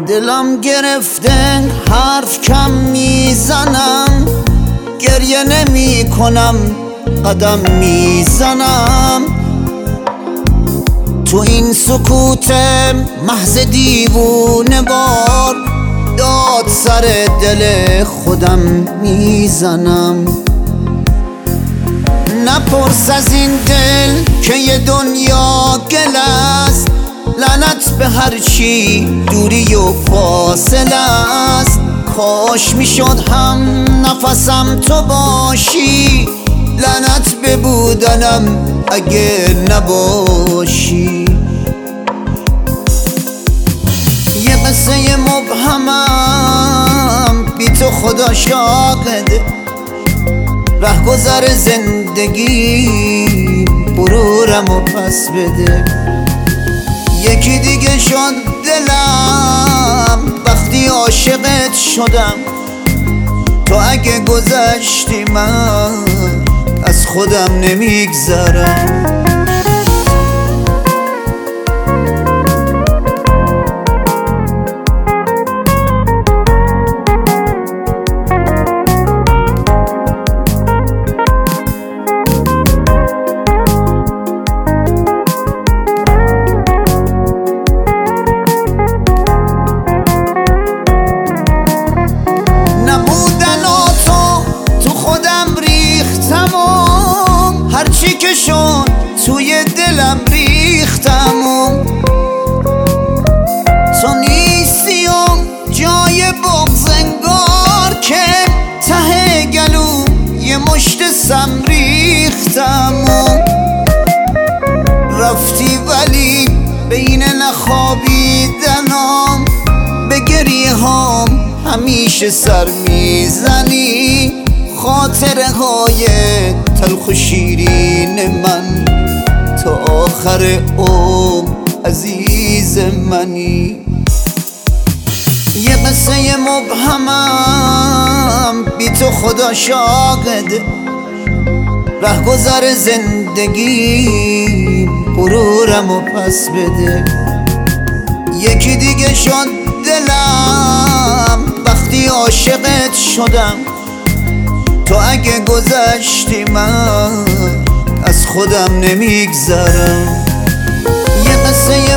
دلم گرفته حرف کم میزنم، گریه نمی کنم قدم میزنم. تو این سکوت محض دیوونه وار داد سر دل خودم میزنم. نپرس از این دل که یه دنیا گل است، لعنت به هر چی دوری و فاصله است. کاش میشد هم نفسم تو باشی، لعنت به بودنم اگه نباشی. یه قصه مبهمم بی تو خدا شاهده، رهگذر زندگی غرورم و پس بده. یکی دیگه شد دلم وقتی عاشقت شدم، تو اگه گذشتی من از خودم نمیگذرم. هرچی که شد توی دلم ریختم تو نیستی و جای بغض انگار که ته گلو یه مشت سم ریختم رفتی ولی بین نخوابیدنام به گریه هام همیشه سر میزنی. خاطره های تلخ و شیرین من تا آخر عمر عزیز منی. یه قصه مبهمم بی تو خدا شاهده، رهگذر زندگی غرورم و پس بده. یکی دیگه شد دلم وقتی عاشقت شدم، تو اگه گذشتی من از خودم نمیگذرم. یه قصه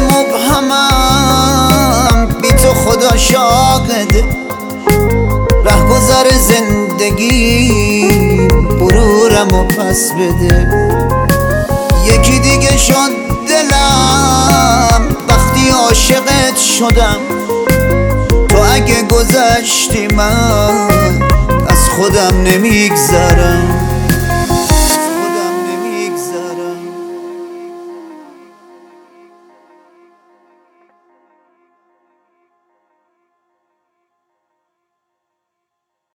مبهمم بی تو خدا شاهده، رهگذر زندگی غرورم و پس بده. یکی دیگه شد دلم وقتی عاشقت شدم، تو اگه گذشتی من از خودم نمیگذرم.